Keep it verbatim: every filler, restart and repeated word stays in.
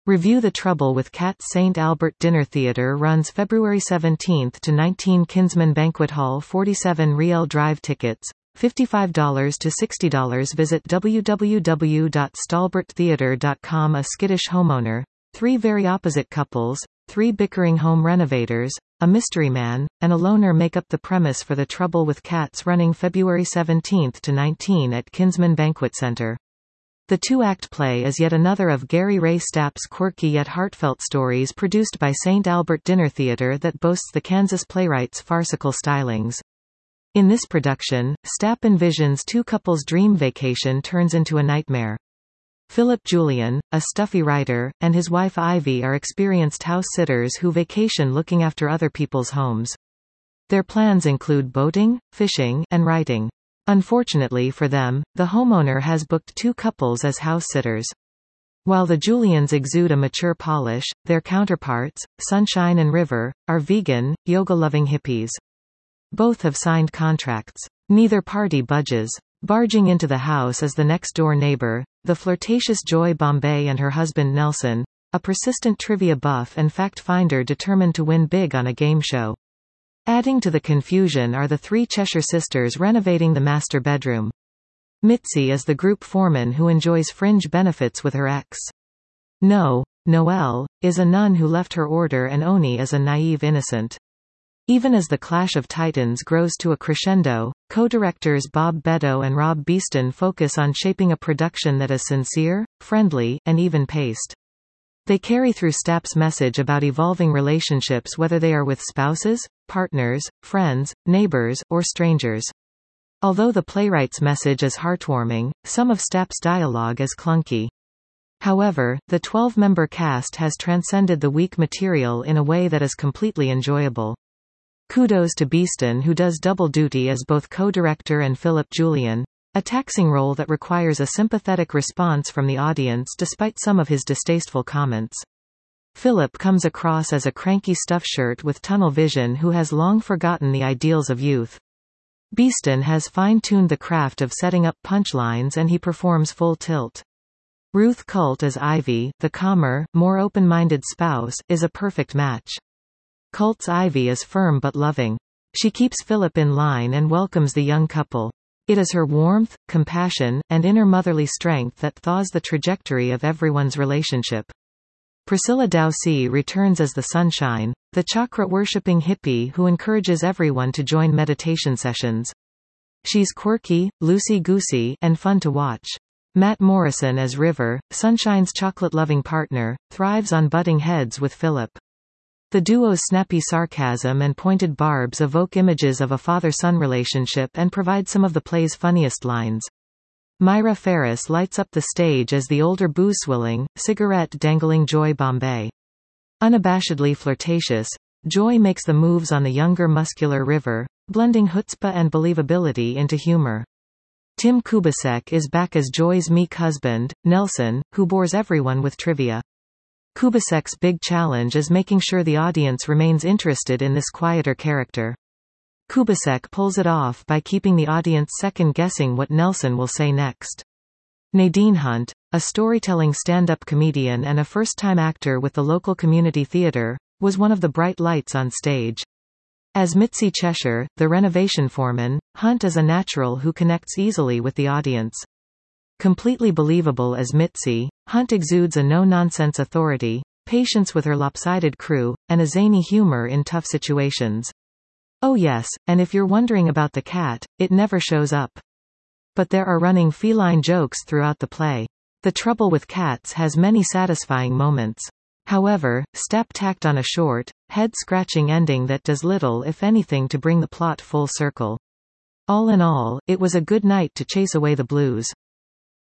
Review The Trouble with Cats. Saint Albert Dinner Theatre runs February seventeenth to nineteenth. Kinsman Banquet Hall, forty-seven Riel Drive. Tickets fifty-five dollars to sixty dollars. Visit w w w dot stalbert theatre dot com. A skittish homeowner, three very opposite couples, three bickering home renovators, a mystery man, and a loner make up the premise for The Trouble with Cats, running February seventeenth to nineteenth at Kinsman Banquet Center. The two-act play is yet another of Gary Ray Stapp's quirky yet heartfelt stories, produced by Saint Albert Dinner Theatre, that boasts the Kansas playwright's farcical stylings. In this production, Stapp envisions two couples' dream vacation turns into a nightmare. Philip Julian, a stuffy writer, and his wife Ivy are experienced house-sitters who vacation looking after other people's homes. Their plans include boating, fishing, and writing. Unfortunately for them, the homeowner has booked two couples as house-sitters. While the Julians exude a mature polish, their counterparts, Sunshine and River, are vegan, yoga-loving hippies. Both have signed contracts. Neither party budges. Barging into the house is the next-door neighbor, the flirtatious Joy Bombay, and her husband Nelson, a persistent trivia buff and fact-finder determined to win big on a game show. Adding to the confusion are the three Cheshire sisters renovating the master bedroom. Mitzi is the group foreman who enjoys fringe benefits with her ex. No, Noelle, is a nun who left her order, and Oni is a naive innocent. Even as the clash of titans grows to a crescendo, co-directors Bob Bedo and Rob Beeston focus on shaping a production that is sincere, friendly, and even-paced. They carry through Stapp's message about evolving relationships, whether they are with spouses, partners, friends, neighbors, or strangers. Although the playwright's message is heartwarming, some of Stapp's dialogue is clunky. However, the twelve-member cast has transcended the weak material in a way that is completely enjoyable. Kudos to Beeston, who does double duty as both co-director and Philip Julian, a taxing role that requires a sympathetic response from the audience despite some of his distasteful comments. Philip comes across as a cranky stuff shirt with tunnel vision who has long forgotten the ideals of youth. Beeston has fine-tuned the craft of setting up punchlines, and he performs full tilt. Ruth Colt as Ivy, the calmer, more open-minded spouse, is a perfect match. Colt's Ivy is firm but loving. She keeps Philip in line and welcomes the young couple. It is her warmth, compassion, and inner motherly strength that thaws the trajectory of everyone's relationship. Priscilla Dowsey returns as the Sunshine, the chakra-worshipping hippie who encourages everyone to join meditation sessions. She's quirky, loosey-goosey, and fun to watch. Matt Morrison as River, Sunshine's chocolate-loving partner, thrives on butting heads with Philip. The duo's snappy sarcasm and pointed barbs evoke images of a father-son relationship and provide some of the play's funniest lines. Myra Ferris lights up the stage as the older booze-swilling, cigarette-dangling Joy Bombay. Unabashedly flirtatious, Joy makes the moves on the younger muscular River, blending chutzpah and believability into humor. Tim Kubasek is back as Joy's meek husband, Nelson, who bores everyone with trivia. Kubasek's big challenge is making sure the audience remains interested in this quieter character. Kubasek pulls it off by keeping the audience second-guessing what Nelson will say next. Nadine Hunt, a storytelling stand-up comedian and a first-time actor with the local community theater, was one of the bright lights on stage. As Mitzi Cheshire, the renovation foreman, Hunt is a natural who connects easily with the audience. Completely believable as Mitzi, Hunt exudes a no-nonsense authority, patience with her lopsided crew, and a zany humor in tough situations. Oh yes, and if you're wondering about the cat, it never shows up. But there are running feline jokes throughout the play. The Trouble with Cats has many satisfying moments. However, Stapp tacked on a short, head-scratching ending that does little if anything to bring the plot full circle. All in all, it was a good night to chase away the blues.